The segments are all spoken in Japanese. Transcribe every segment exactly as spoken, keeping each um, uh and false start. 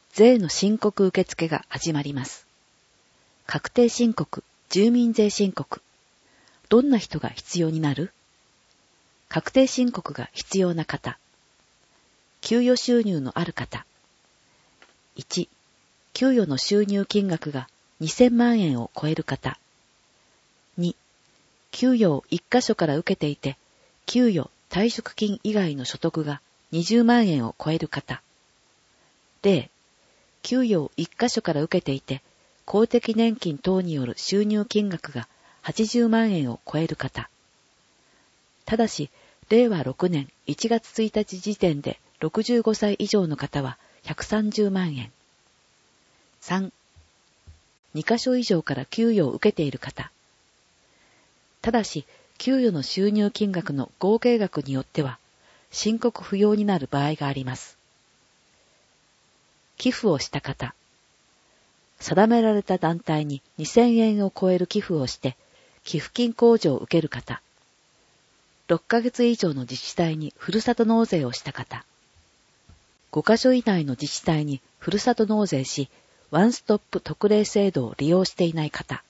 税の申告受付が始まります。確定申告、住民税申告。どんな人が必要になる？確定申告が必要な方。給与収入のある方。いち、給与の収入金額がにせんまんえんを超える方。に、給与を一箇所から受けていて、給与、退職金以外の所得がにじゅうまんえんを超える方。ゼロ、給与を一箇所から受けていて、公的年金等による収入金額がはちじゅうまんえんを超える方。ただし、れいわろくねんいちがつついたち時点でろくじゅうごさい以上の方はひゃくさんじゅうまんえん。さん、にかしょ以上から給与を受けている方。ただし、給与の収入金額の合計額によっては、申告不要になる場合があります。寄付をした方。定められた団体ににせんえんを超える寄付をして、寄付金控除を受ける方。ろっかげつ以上の自治体にふるさと納税をした方。ごかしょ以内の自治体にふるさと納税し、ワンストップ特例制度を利用していない方。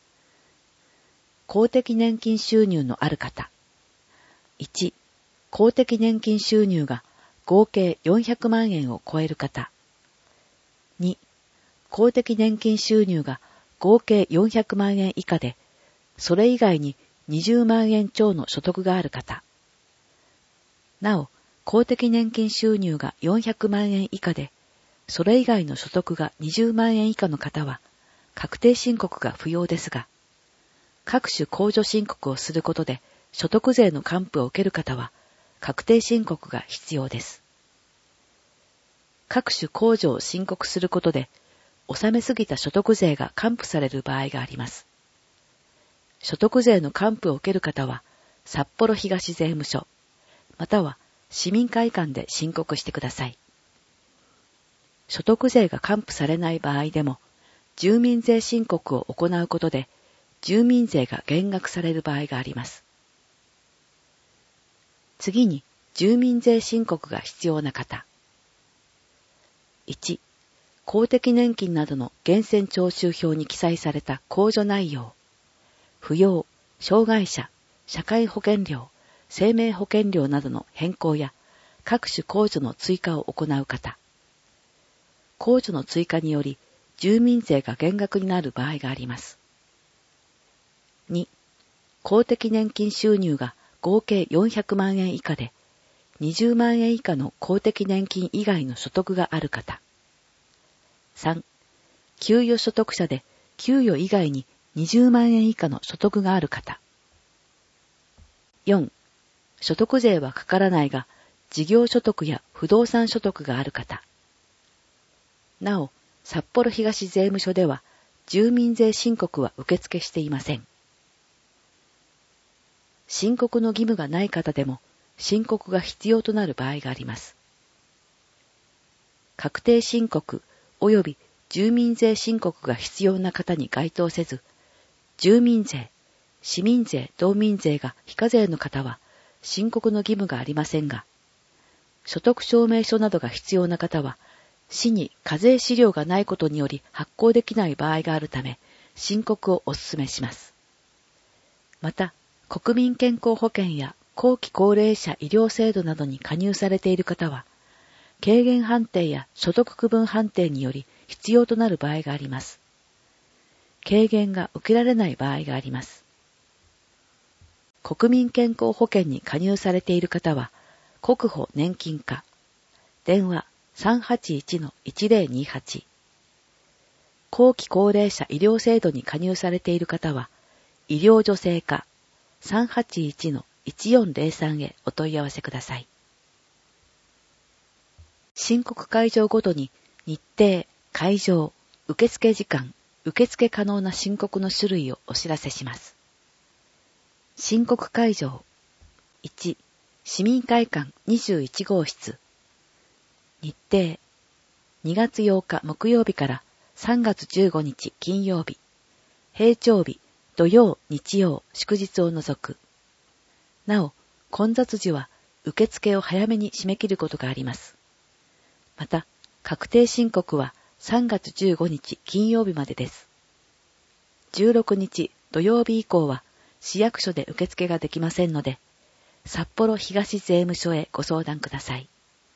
公的年金収入のある方。いち、公的年金収入が合計よんひゃくまんえんを超える方。に、公的年金収入が合計よんひゃくまんえん以下で、それ以外ににじゅうまんえん超の所得がある方。なお、公的年金収入がよんひゃくまんえん以下で、それ以外の所得がにじゅうまんえん以下の方は、確定申告が不要ですが、各種控除申告をすることで所得税の還付を受ける方は、確定申告が必要です。各種控除を申告することで、納めすぎた所得税が還付される場合があります。所得税の還付を受ける方は、札幌東税務署、または市民会館で申告してください。所得税が還付されない場合でも、住民税申告を行うことで、住民税が減額される場合があります。次に、住民税申告が必要な方。いち、公的年金などの源泉徴収票に記載された控除内容、扶養、障害者、社会保険料、生命保険料などの変更や各種控除の追加を行う方。控除の追加により住民税が減額になる場合があります。に、公的年金収入が合計よんひゃくまんえん以下で、にじゅうまんえん以下の公的年金以外の所得がある方。さん、給与所得者で給与以外ににじゅうまんえん以下の所得がある方。よん、所得税はかからないが、事業所得や不動産所得がある方。なお、札幌東税務署では、住民税申告は受付していません。申告の義務がない方でも、申告が必要となる場合があります。確定申告及び住民税申告が必要な方に該当せず、住民税、市民税、道民税が非課税の方は申告の義務がありませんが、所得証明書などが必要な方は、市に課税資料がないことにより発行できない場合があるため、申告をお勧めします。また、国民健康保険や後期高齢者医療制度などに加入されている方は、軽減判定や所得区分判定により必要となる場合があります。軽減が受けられない場合があります。国民健康保険に加入されている方は、国保年金課、電話 さんはちいちのいちぜろにはち。後期高齢者医療制度に加入されている方は、医療助成課 さんはちいちのいちよんぜろさん へお問い合わせください。申告会場ごとに日程、会場、受付時間、受付可能な申告の種類をお知らせします。申告会場いち、市民会館にじゅういちごうしつ。日程にがつようか木曜日からさんがつじゅうごにち金曜日、平常日、土曜、日曜、祝日を除く。なお、混雑時は受付を早めに締め切ることがあります。また、 確定申告はさんがつじゅうごにち金曜日までです。じゅうろくにち土曜日以降は市役所で受付ができませんので、札幌東税務署へご相談ください。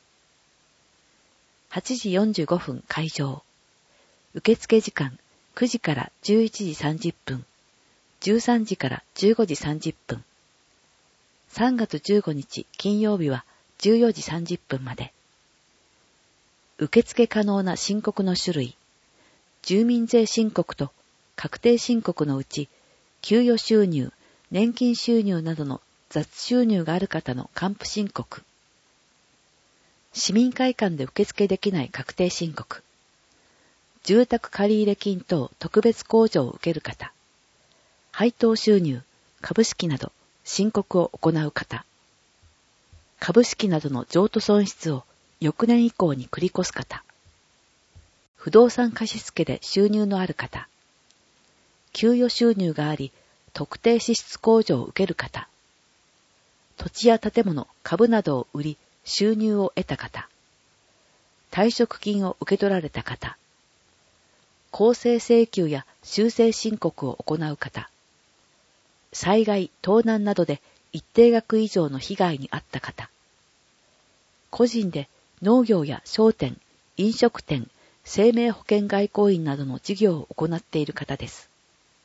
はちじよんじゅうごふん開場。受付時間くじからじゅういちじさんじゅっぷん、じゅうさんじからじゅうごじさんじゅっぷん。さんがつじゅうごにち金曜日はじゅうよじさんじゅっぷんまで。受付可能な申告の種類、住民税申告と確定申告のうち、給与収入、年金収入などの雑収入がある方の還付申告、市民会館で受付できない確定申告、住宅借入金等特別控除を受ける方、配当収入、株式など申告を行う方、株式などの譲渡損失を翌年以降に繰り越す方、不動産貸付で収入のある方、給与収入があり特定支出控除を受ける方、土地や建物、株などを売り収入を得た方、退職金を受け取られた方、公正請求や修正申告を行う方、災害、盗難などで一定額以上の被害に遭った方、個人で農業や商店、飲食店、生命保険外交員などの事業を行っている方です。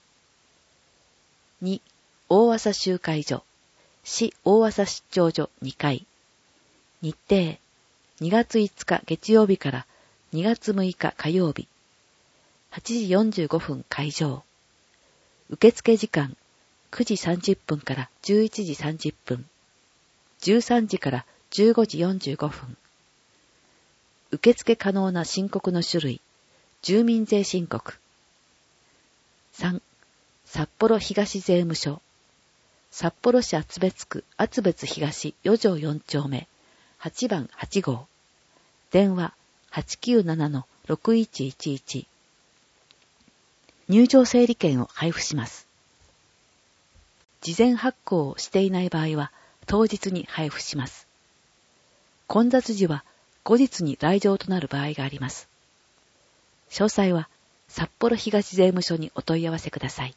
に、大麻集会所、市大麻出張所にかい。日程、にがついつか月曜日からにがつむいか火曜日。はちじよんじゅうごふん開場。受付時間、くじさんじゅっぷんからじゅういちじさんじゅっぷん。じゅうさんじからじゅうごじよんじゅうごふん。受付可能な申告の種類、住民税申告。さん、札幌東税務署。札幌市厚別区厚別東よじょうよんちょうめはちばんはちごう。電話 はちきゅうななのろくいちいちいち。入場整理券を配布します。事前発行をしていない場合は当日に配布します。混雑時は後日に来場となる場合があります。詳細は札幌東税務署にお問い合わせください。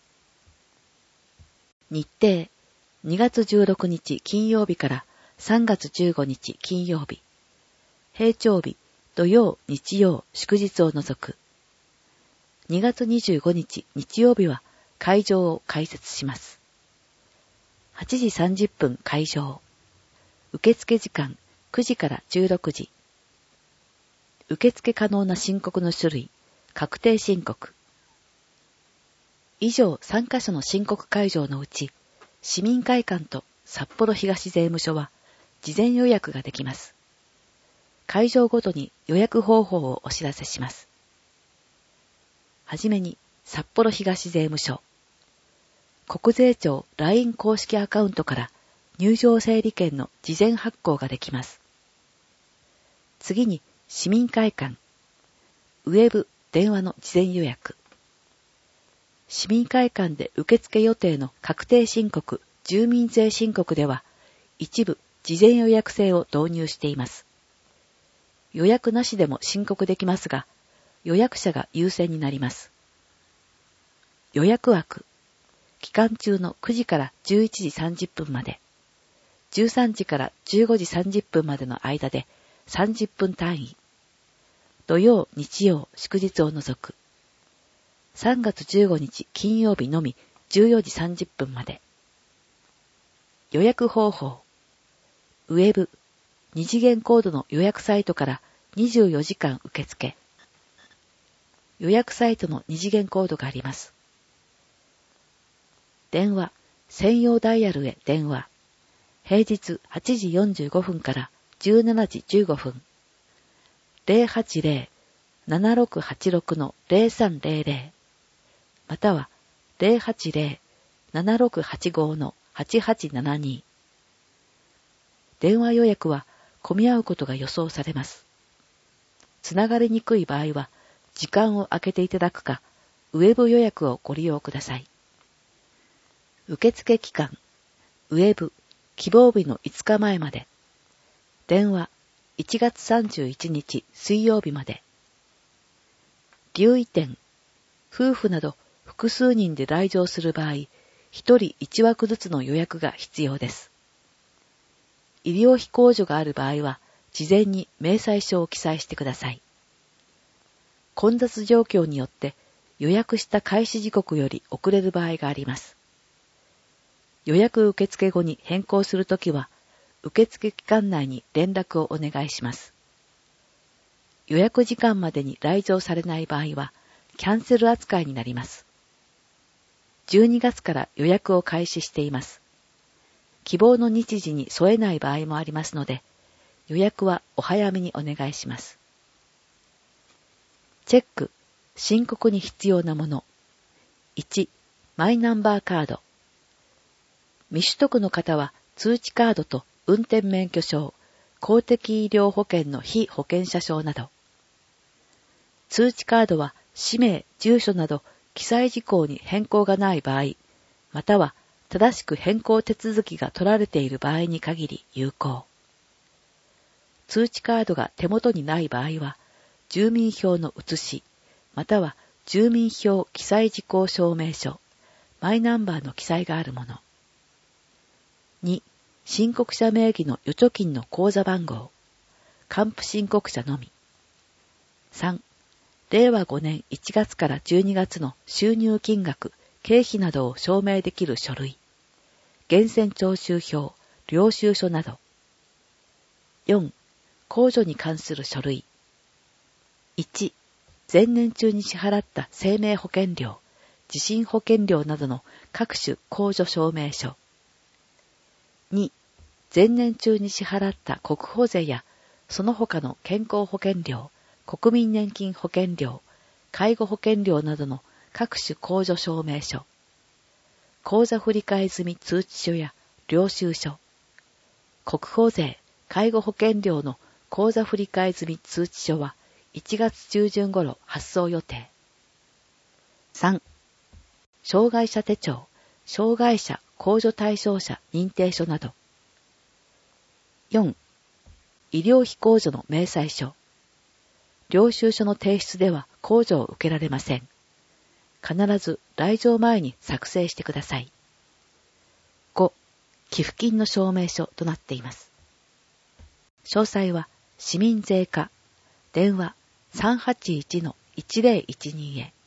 日程、にがつじゅうろくにち金曜日からさんがつじゅうごにち金曜日。平常日、土曜、日曜、祝日を除く。にがつにじゅうごにち日曜日は会場を開設します。はちじさんじゅっぷん開場。受付時間くじからじゅうろくじ。受付可能な申告の種類、確定申告。以上さんかしょの申告会場のうち、市民会館と札幌東税務署は事前予約ができます。会場ごとに予約方法をお知らせします。はじめに札幌東税務署。国税庁 ライン 公式アカウントから入場整理券の事前発行ができます。次に市民会館。ウェブ、電話の事前予約。市民会館で受付予定の確定申告、住民税申告では、一部事前予約制を導入しています。予約なしでも申告できますが、予約者が優先になります。予約枠。期間中のくじからじゅういちじさんじゅっぷんまで、じゅうさんじからじゅうごじさんじゅっぷんまでの間でさんじゅっぷん単位。土曜、日曜、祝日を除く。さんがつじゅうごにち金曜日のみじゅうよじさんじゅっぷんまで。予約方法。ウェブ、二次元コードの予約サイトからにじゅうよじかん受付。予約サイトの二次元コードがあります。電話、専用ダイヤルへ電話。平日はちじよんじゅうごふんからじゅうしちじじゅうごふん。ゼロはちゼロ ななろくはちろく のゼロさんゼロゼロ。またはゼロはちゼロ ななろくはちご のはちはちななに。電話予約は混み合うことが予想されます。つながりにくい場合は時間を空けていただくか、ウェブ予約をご利用ください。受付期間、ウェブ、希望日のいつかまえまで。電話いちがつさんじゅういちにち水曜日まで。留意点。夫婦など複数人で来場する場合、一人一枠ずつの予約が必要です。医療費控除がある場合は、事前に明細書を記載してください。混雑状況によって予約した開始時刻より遅れる場合があります。予約受付後に変更するときは、受付期間内に連絡をお願いします。予約時間までに来場されない場合は、キャンセル扱いになります。じゅうにがつから予約を開始しています。希望の日時に添えない場合もありますので、予約はお早めにお願いします。チェック、申告に必要なもの。いち、マイナンバーカード。未取得の方は通知カードと運転免許証、公的医療保険の被保険者証など。通知カードは氏名、住所など記載事項に変更がない場合、または正しく変更手続きが取られている場合に限り有効。通知カードが手元にない場合は、住民票の写し、または住民票記載事項証明書、マイナンバーの記載があるもの。に、申告者名義の預貯金の口座番号、還付申告者のみ。さん、れいわごねんいちがつからじゅうにがつの収入金額、経費などを証明できる書類、源泉徴収票、領収書など。よん、控除に関する書類。いち、前年中に支払った生命保険料、地震保険料などの各種控除証明書。に、前年中に支払った国保税やその他の健康保険料、国民年金保険料、介護保険料などの各種控除証明書。口座振替済通知書や領収書。国保税、介護保険料の口座振替済通知書はいちがつちゅうじゅん頃発送予定。さん、障害者手帳、障害者控除対象者認定書など。よん、医療費控除の明細書。領収書の提出では控除を受けられません。必ず来場前に作成してください。ご、寄付金の証明書となっています。詳細は市民税課、電話 さんはちいちのいちぜろいちに へ。